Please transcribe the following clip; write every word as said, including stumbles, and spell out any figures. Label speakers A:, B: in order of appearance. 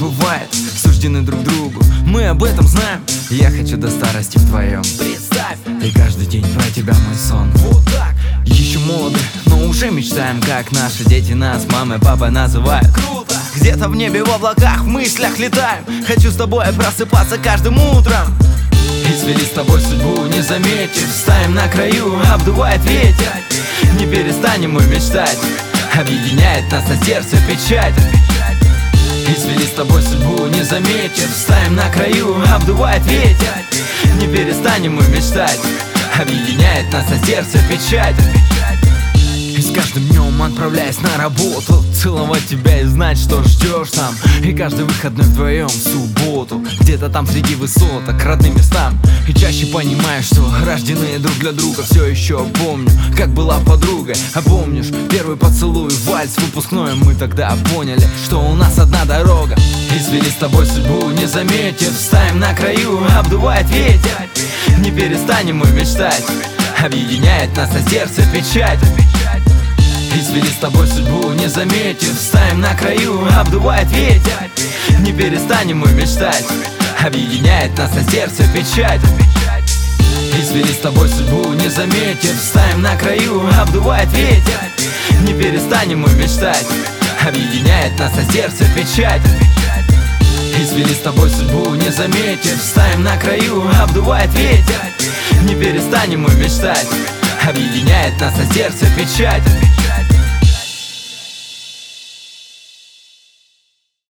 A: бывает, суждены друг другу, мы об этом знаем. Я хочу до старости вдвоем, представь, и каждый день про тебя мой сон. Вот так. Еще молоды, но уже мечтаем, как наши дети нас мамой, папой называют. Круто! Где-то в небе в облаках в мыслях летаем. Хочу с тобой просыпаться каждым утром. И свели с тобой судьбу, не заметив, ставим на краю, обдувает ветер. Не перестанем мы мечтать, объединяет нас на сердце печать. И свели с тобой судьбу, не заметив, ставим на краю, обдувает ветер. Не перестанем мы мечтать, объединяет нас на сердце печать. И с каждым днем, отправляясь на работу, целовать тебя и знать, что ждешь там. И каждый выходной вдвоем в субботу, где-то там среди высоток, родным местам. И чаще понимаешь, что рождены друг для друга. Все еще помню, как была подруга. А помнишь, первый поцелуй, вальс выпускной. Мы тогда поняли, что у нас одна дорога. И свели с тобой судьбу, не заметив, ставим на краю, обдувает ветер. Не перестанем мы мечтать, объединяет нас на сердце печать. И свели с тобой судьбу, не заметив, ставим на краю, обдувает ветер. Не перестанем мы мечтать, объединяет нас на сердце печать. И свели с тобой судьбу, не заметив, ставим на краю, обдувает ветер. Не перестанем мы мечтать, объединяет нас на сердце печать. И свели с тобой судьбу, не заметив, ставим на краю, обдувает ветер. Не перестанем мы мечтать, объединяет нас на сердце печать.